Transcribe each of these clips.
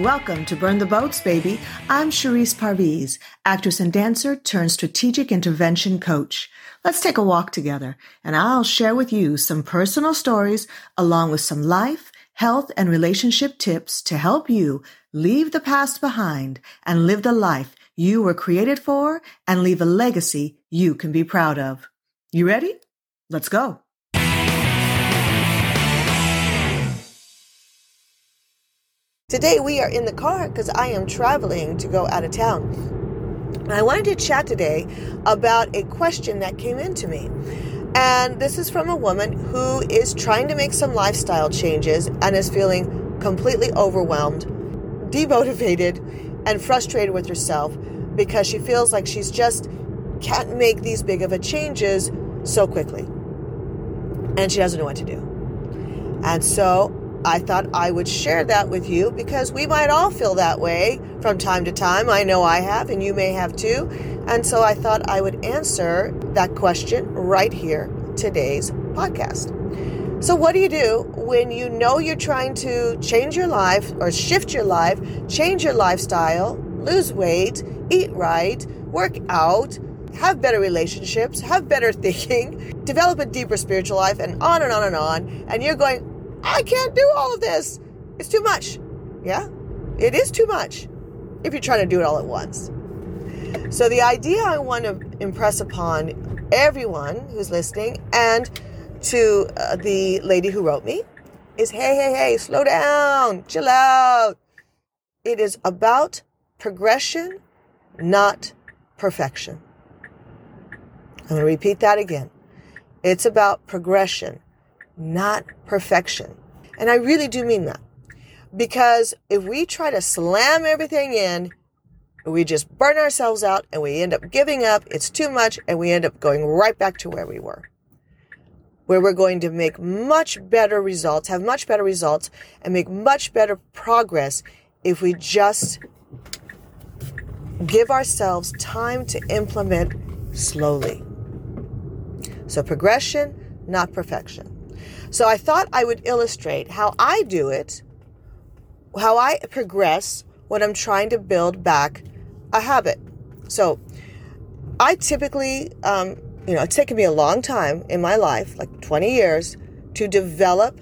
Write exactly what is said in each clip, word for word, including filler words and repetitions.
Welcome to Burn the Boats, baby. I'm Charisse Parviz, actress and dancer turned strategic intervention coach. Let's take a walk together, and I'll share with you some personal stories along with some life, health, and relationship tips to help you leave the past behind and live the life you were created for and leave a legacy you can be proud of. You ready? Let's go. Today we are in the car because I am traveling to go out of town. And I wanted to chat today about a question that came into me. And this is from a woman who is trying to make some lifestyle changes and is feeling completely overwhelmed, demotivated, and frustrated with herself because she feels like she's just can't make these big of a changes so quickly. And she doesn't know what to do. And so I thought I would share that with you because we might all feel that way from time to time. I know I have, and you may have too. And so I thought I would answer that question right here, today's podcast. So what do you do when you know you're trying to change your life or shift your life, change your lifestyle, lose weight, eat right, work out, have better relationships, have better thinking, develop a deeper spiritual life, and on and on and on, and you're going, I can't do all of this. It's too much. Yeah, it is too much if you're trying to do it all at once. So the idea I want to impress upon everyone who's listening and to uh, the lady who wrote me is, hey, hey, hey, slow down, chill out. It is about progression, not perfection. I'm going to repeat that again. It's about progression, not perfection. And I really do mean that. Because if we try to slam everything in, we just burn ourselves out and we end up giving up. It's too much and we end up going right back to where we were. Where we're going to make much better results, have much better results, and make much better progress if we just give ourselves time to implement slowly. So progression, not perfection. So I thought I would illustrate how I do it, how I progress when I'm trying to build back a habit. So I typically, um, you know, it's taken me a long time in my life, like twenty years, to develop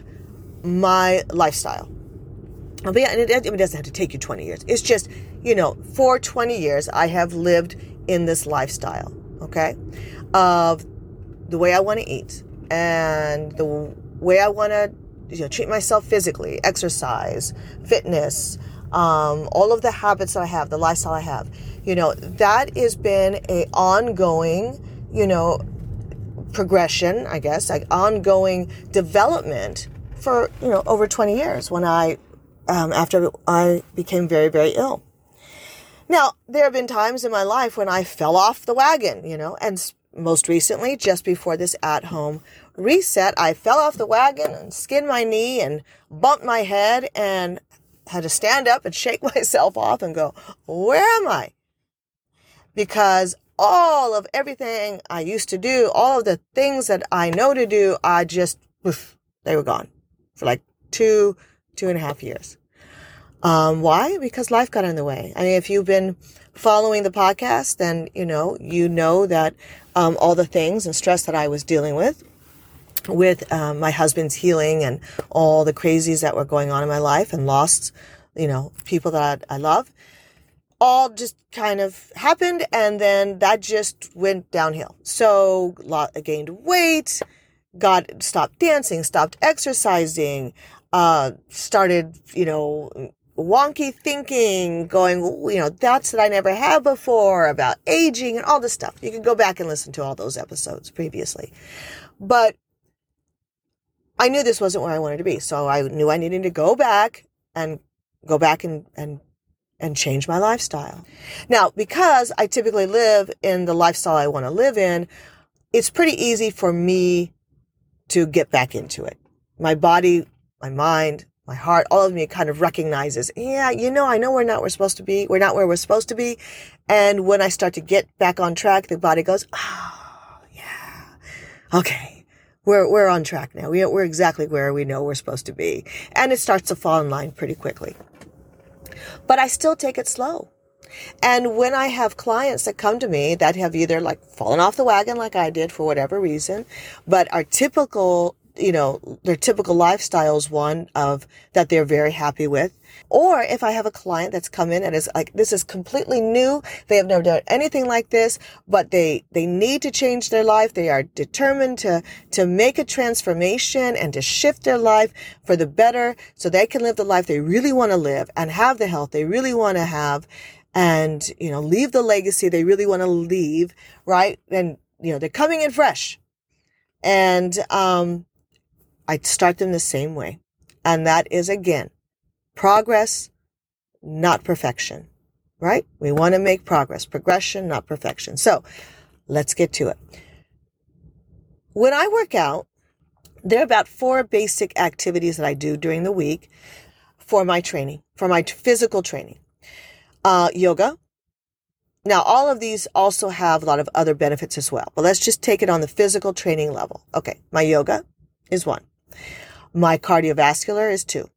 my lifestyle. But yeah, and it, it doesn't have to take you twenty years. It's just, you know, for twenty years, I have lived in this lifestyle, okay, of the way I want to eat and the way I want to, you know, treat myself physically, exercise, fitness, um, all of the habits that I have, the lifestyle I have, you know, that has been a ongoing, you know, progression, I guess, like ongoing development for, you know, over twenty years when I, um, after I became very, very ill. Now, there have been times in my life when I fell off the wagon, you know, and most recently, just before this at-home reset, I fell off the wagon and skinned my knee and bumped my head and had to stand up and shake myself off and go, where am I? Because all of everything I used to do, all of the things that I know to do, I just, oof, they were gone for like two, two and a half years. Um, why? Because life got in the way. I mean, if you've been following the podcast, then, you know, you know that um, all the things and stress that I was dealing with, with um, my husband's healing and all the crazies that were going on in my life and lost, you know, people that I, I love, all just kind of happened. And then that just went downhill. So I gained weight, got, stopped dancing, stopped exercising, uh, started, you know, wonky thinking, going, you know, thoughts that I never had before about aging and all this stuff. You can go back and listen to all those episodes previously. But I knew this wasn't where I wanted to be. So I knew I needed to go back and go back and, and, and change my lifestyle. Now, because I typically live in the lifestyle I want to live in, it's pretty easy for me to get back into it. My body, my mind, my heart, all of me kind of recognizes, yeah, you know, I know we're not where we're supposed to be. We're not where we're supposed to be. And when I start to get back on track, the body goes, oh, yeah, okay, we're we're on track now. We, we're exactly where we know we're supposed to be. And it starts to fall in line pretty quickly. but I still take it slow. And when I have clients that come to me that have either like fallen off the wagon like I did for whatever reason, but are typical, you know, their typical lifestyle is one of that they're very happy with. Or if I have a client that's come in and is like, this is completely new. They have never done anything like this, but they, they need to change their life. They are determined to, to make a transformation and to shift their life for the better so they can live the life they really want to live and have the health they really want to have. And, you know, leave the legacy they really want to leave, right? And, you know, they're coming in fresh. And um, I start them the same way. And that is, again, progress, not perfection, right? We want to make progress, progression, not perfection. So let's get to it. When I work out, there are about four basic activities that I do during the week for my training, for my physical training. Uh, yoga. Now, all of these also have a lot of other benefits as well, but let's just take it on the physical training level. Okay. My yoga is one. My cardiovascular is two.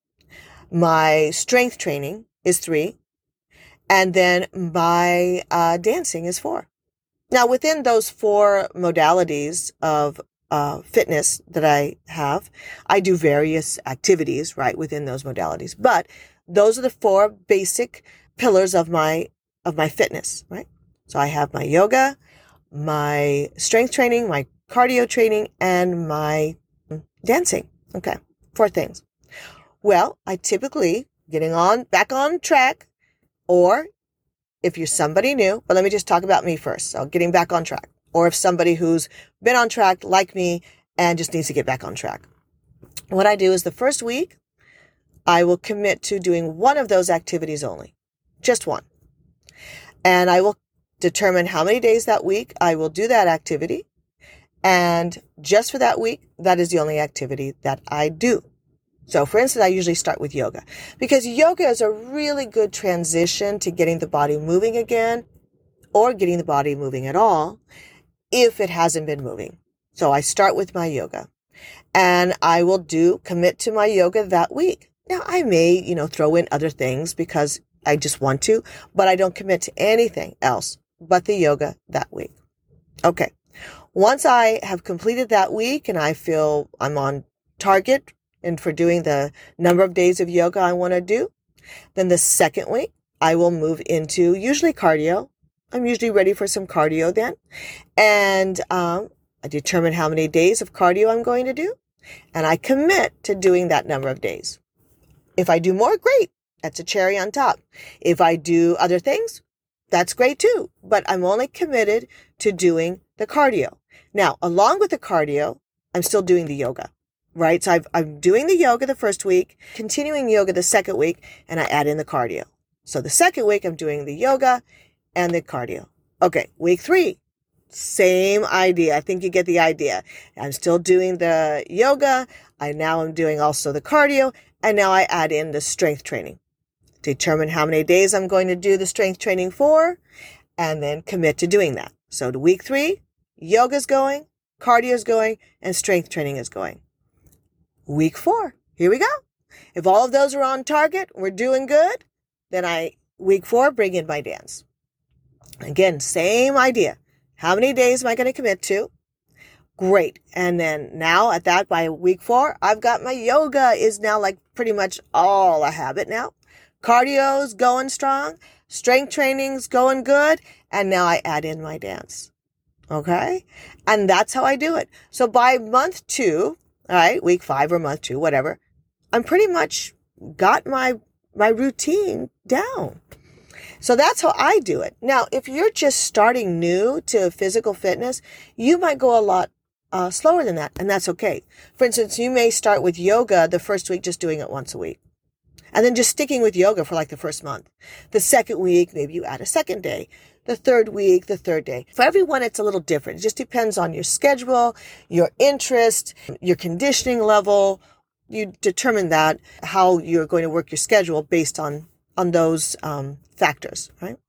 My strength training is three. And then my uh, dancing is four. Now, within those four modalities of uh, fitness that I have, I do various activities, right, within those modalities. But those are the four basic pillars of my of my fitness, right? So I have my yoga, my strength training, my cardio training, and my dancing. Okay, four things. Well, I typically, getting on back on track, or if you're somebody new, but let me just talk about me first. So getting back on track, or if somebody who's been on track like me and just needs to get back on track. What I do is the first week, I will commit to doing one of those activities only. Just one. And I will determine how many days that week I will do that activity. And just for that week, that is the only activity that I do. So for instance, I usually start with yoga because yoga is a really good transition to getting the body moving again or getting the body moving at all if it hasn't been moving. So I start with my yoga and I will do commit to my yoga that week. Now I may, you know, throw in other things because I just want to, but I don't commit to anything else but the yoga that week. Okay. Once I have completed that week and I feel I'm on target and for doing the number of days of yoga I want to do, then the second week I will move into usually cardio. I'm usually ready for some cardio then. And um, I determine how many days of cardio I'm going to do. And I commit to doing that number of days. If I do more, great. That's a cherry on top. If I do other things, that's great too. But I'm only committed to doing the cardio. Now, along with the cardio, I'm still doing the yoga, right? So I've, I'm doing the yoga the first week, continuing yoga the second week, and I add in the cardio. So the second week, I'm doing the yoga and the cardio. Okay, week three, same idea. I think you get the idea. I'm still doing the yoga. I now am doing also the cardio, and now I add in the strength training. Determine how many days I'm going to do the strength training for, and then commit to doing that. So to week three, yoga's going, cardio's going, and strength training is going. Week four, here we go. If all of those are on target, we're doing good, then I, week four, bring in my dance. Again, same idea. How many days am I going to commit to? Great. And then now at that, by week four, I've got my yoga is now like pretty much all a habit now. Cardio's going strong. Strength training's going good. And now I add in my dance. Okay. And that's how I do it. So by month two, all right, week five or month two, whatever, I'm pretty much got my, my routine down. So that's how I do it. Now, if you're just starting new to physical fitness, you might go a lot uh, slower than that. And that's okay. For instance, you may start with yoga the first week, just doing it once a week. And then just sticking with yoga for like the first month. The second week, maybe you add a second day. The third week, the third day. For everyone, it's a little different. It just depends on your schedule, your interest, your conditioning level. You determine that, how you're going to work your schedule based on, on those um, factors, right?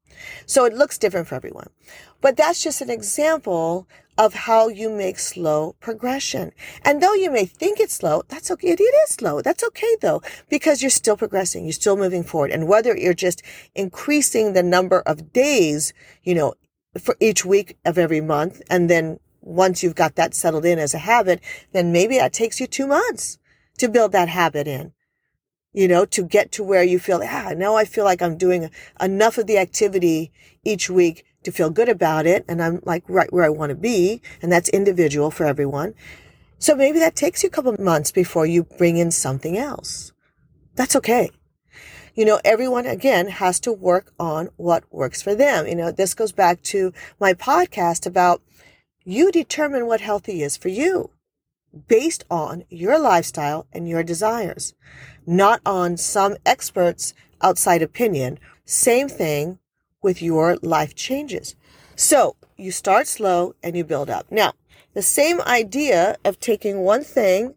So it looks different for everyone. But that's just an example of how you make slow progression. And though you may think it's slow, that's okay. It is slow. That's okay though, because you're still progressing. You're still moving forward. And whether you're just increasing the number of days, you know, for each week of every month, and then once you've got that settled in as a habit, then maybe that takes you two months to build that habit in. You know, to get to where you feel, ah, now I feel like I'm doing enough of the activity each week to feel good about it. And I'm like right where I want to be. And that's individual for everyone. So maybe that takes you a couple of months before you bring in something else. That's okay. You know, everyone, again, has to work on what works for them. You know, this goes back to my podcast about you determine what healthy is for you based on your lifestyle and your desires, not on some expert's outside opinion. Same thing with your life changes. So you start slow and you build up. Now, the same idea of taking one thing,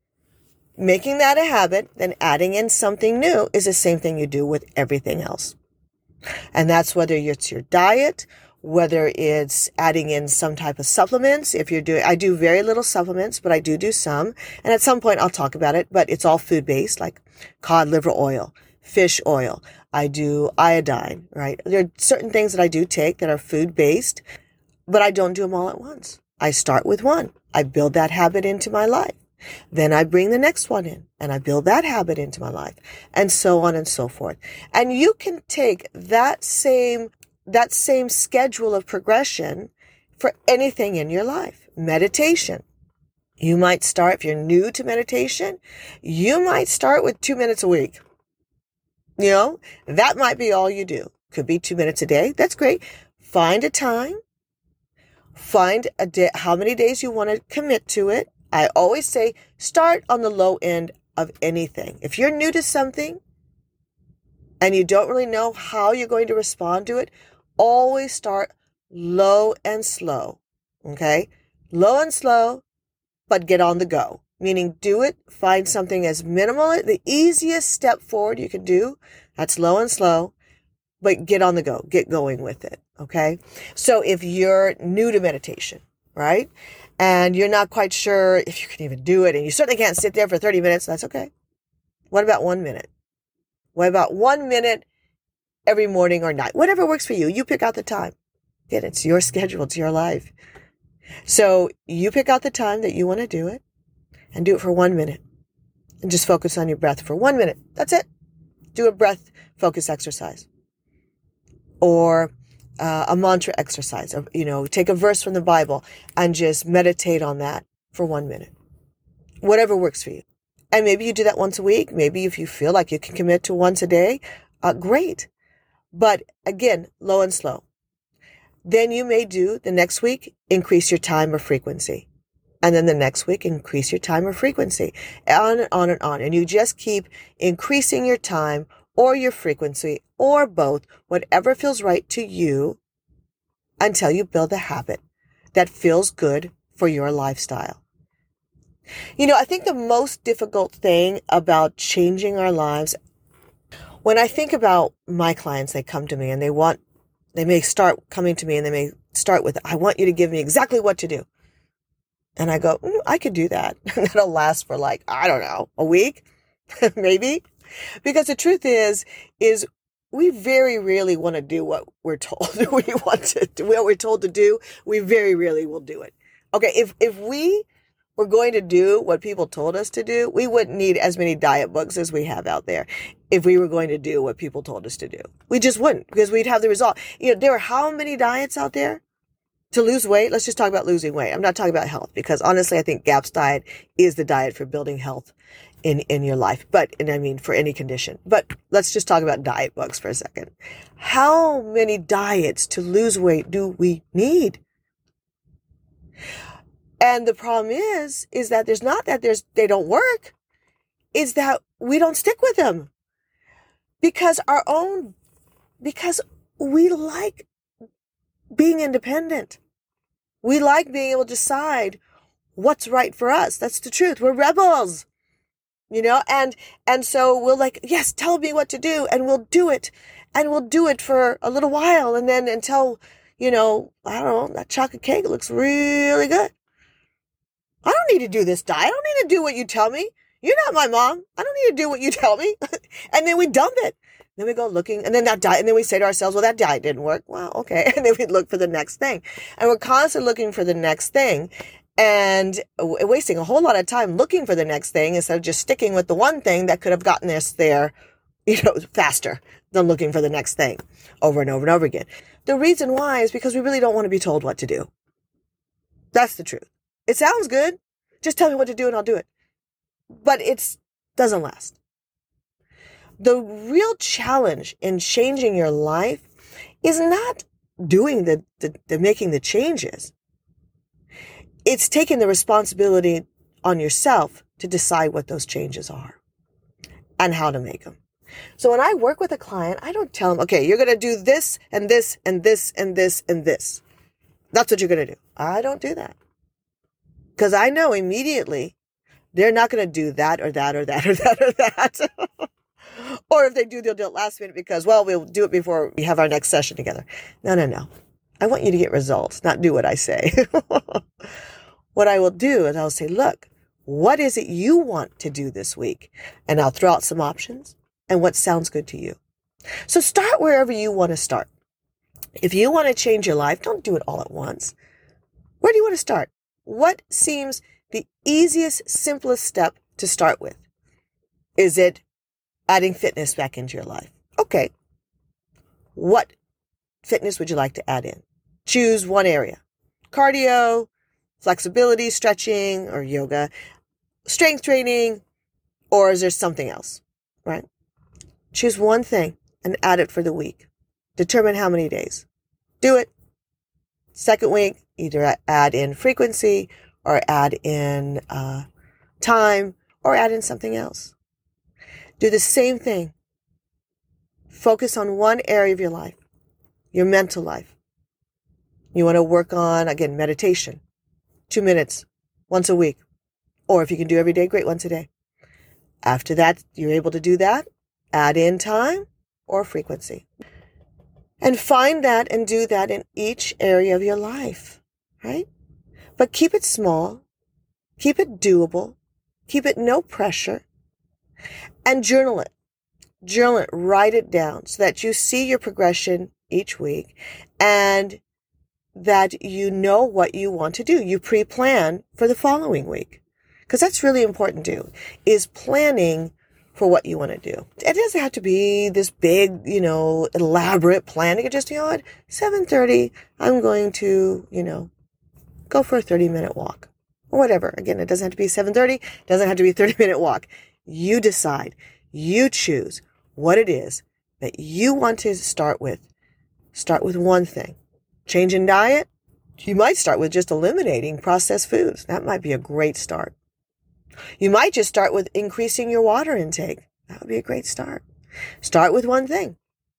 making that a habit, then adding in something new is the same thing you do with everything else. And that's whether it's your diet, whether it's adding in some type of supplements. If you're doing, I do very little supplements, but I do do some. And at some point I'll talk about it, but it's all food based, like cod liver oil, fish oil. I do iodine, right? There are certain things that I do take that are food based, but I don't do them all at once. I start with one. I build that habit into my life. Then I bring the next one in and I build that habit into my life, and so on and so forth. And you can take that same that same schedule of progression for anything in your life. Meditation. You might start, if you're new to meditation, you might start with two minutes a week. You know, that might be all you do. Could be two minutes a day. That's great. Find a time. Find a day, how many days you want to commit to it. I always say start on the low end of anything. If you're new to something and you don't really know how you're going to respond to it, always start low and slow, okay? Low and slow, but get on the go. Meaning do it, find something as minimal, the easiest step forward you can do. That's low and slow, but get on the go, get going with it, okay? So if you're new to meditation, right? And you're not quite sure if you can even do it, and you certainly can't sit there for thirty minutes, that's okay. What about one minute? What about one minute every morning or night? Whatever works for you. You pick out the time. Again, it's your schedule. It's your life. So you pick out the time that you want to do it and do it for one minute. And just focus on your breath for one minute. That's it. Do a breath focus exercise. Or uh, a mantra exercise. Or, you know, take a verse from the Bible and just meditate on that for one minute. Whatever works for you. And maybe you do that once a week. Maybe if you feel like you can commit to once a day, uh, great. But again, low and slow. Then you may do the next week, increase your time or frequency. And then the next week, increase your time or frequency. On and on and on. And you just keep increasing your time or your frequency or both, whatever feels right to you, until you build a habit that feels good for your lifestyle. You know, I think the most difficult thing about changing our lives, when I think about my clients, they come to me and they want, they may start coming to me and they may start with, I want you to give me exactly what to do. And I go, mm, I could do that. And that'll last for like, I don't know, a week, maybe. Because the truth is, is we very rarely want to do what we're told we want to do, what we're told to do. We very rarely will do it. Okay. If, if we were going to do what people told us to do, we wouldn't need as many diet books as we have out there. If we were going to do what people told us to do, we just wouldn't, because we'd have the result. You know, there are how many diets out there to lose weight? Let's just talk about losing weight. I'm not talking about health, because honestly, I think GAPS diet is the diet for building health in, in your life. But, and I mean, for any condition, but let's just talk about diet books for a second. How many diets to lose weight do we need? And the problem is, is that there's not that there's, they don't work. It's that we don't stick with them because our own, because we like being independent. We like being able to decide what's right for us. That's the truth. We're rebels. You know, and, and so we'll like, yes, tell me what to do, and we'll do it, and we'll do it for a little while. And then until, you know, I don't know, that chocolate cake looks really good. I don't need to do this diet. I don't need to do what you tell me. You're not my mom. I don't need to do what you tell me. And then we dump it. Then we go looking, and then that diet, and then we say to ourselves, well, that diet didn't work. Well, okay. And then we look for the next thing. And we're constantly looking for the next thing, and wasting a whole lot of time looking for the next thing instead of just sticking with the one thing that could have gotten us there, you know, faster than looking for the next thing over and over and over again. The reason why is because we really don't want to be told what to do. That's the truth. It sounds good. Just tell me what to do and I'll do it. But it doesn't last. The real challenge in changing your life is not doing the, the, the making the changes. It's taking the responsibility on yourself to decide what those changes are and how to make them. So when I work with a client, I don't tell them, okay, you're going to do this and this and this and this and this. That's what you're going to do. I don't do that. Because I know immediately they're not going to do that or that or that or that or that. Or if they do, they'll do it last minute because, well, we'll do it before we have our next session together. No, no, no. I want you to get results, not do what I say. What I will do is I'll say, look, what is it you want to do this week? And I'll throw out some options and what sounds good to you. So start wherever you want to start. If you want to change your life, don't do it all at once. Where do you want to start? What seems the easiest, simplest step to start with? Is it adding fitness back into your life? Okay. What fitness would you like to add in? Choose one area. Cardio, flexibility, stretching, or yoga, strength training, or is there something else, right? Choose one thing and add it for the week. Determine how many days. Do it. Second week, either add in frequency or add in uh, time or add in something else. Do the same thing. Focus on one area of your life, your mental life. You want to work on, again, meditation. Two minutes, once a week. Or if you can do every day, great, once a day. After that, you're able to do that. Add in time or frequency. And find that and do that in each area of your life, right? But keep it small. Keep it doable. Keep it no pressure. And journal it. Journal it. Write it down so that you see your progression each week and that you know what you want to do. You pre-plan for the following week. Because that's really important too, is planning for what you want to do. It doesn't have to be this big, you know, elaborate plan. You could just, you know what, seven thirty, I'm going to, you know, go for a thirty minute walk or whatever. Again, it doesn't have to be seven thirty. It doesn't have to be a thirty minute walk. You decide, you choose what it is that you want to start with. Start with one thing. Change in diet. You might start with just eliminating processed foods. That might be a great start. You might just start with increasing your water intake. That would be a great start. Start with one thing.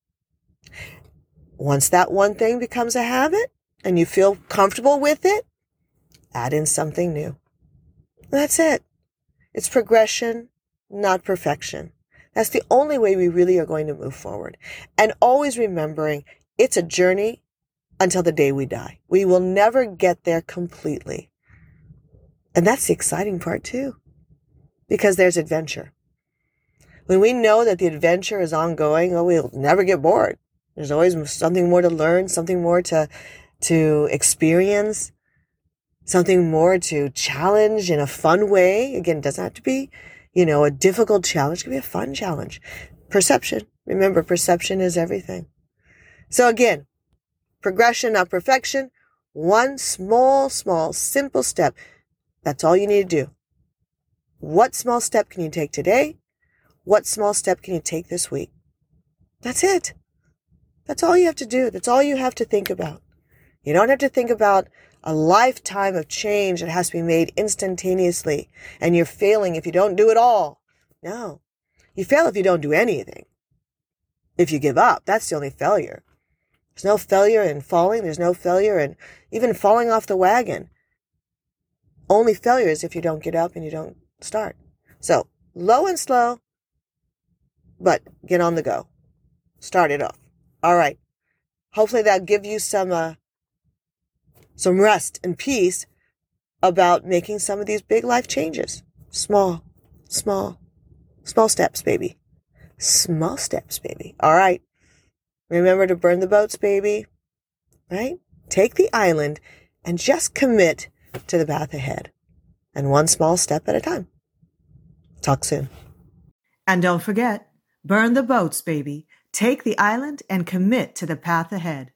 Once that one thing becomes a habit and you feel comfortable with it, add in something new. That's it. It's progression, not perfection. That's the only way we really are going to move forward. And always remembering it's a journey until the day we die. We will never get there completely. And that's the exciting part too, because there's adventure. When we know that the adventure is ongoing, oh, we'll never get bored. There's always something more to learn, something more to, to experience, something more to challenge in a fun way. Again, it doesn't have to be, you know, a difficult challenge. It can be a fun challenge. Perception. Remember, perception is everything. So again, progression, not perfection. One small, small, simple step. That's all you need to do. What small step can you take today? What small step can you take this week? That's it. That's all you have to do. That's all you have to think about. You don't have to think about a lifetime of change that has to be made instantaneously and you're failing if you don't do it all. No. You fail if you don't do anything. If you give up, that's the only failure. There's no failure in falling. There's no failure in even falling off the wagon. Only failure is if you don't get up and you don't start. So low and slow, but get on the go. Start it off. All right. Hopefully that'll give you some, uh, some rest and peace about making some of these big life changes. Small, small, small steps, baby. Small steps, baby. All right. Remember to burn the boats, baby. Right? Take the island and just commit to the path ahead. And one small step at a time. Talk soon. And don't forget, burn the boats, baby. Take the island and commit to the path ahead.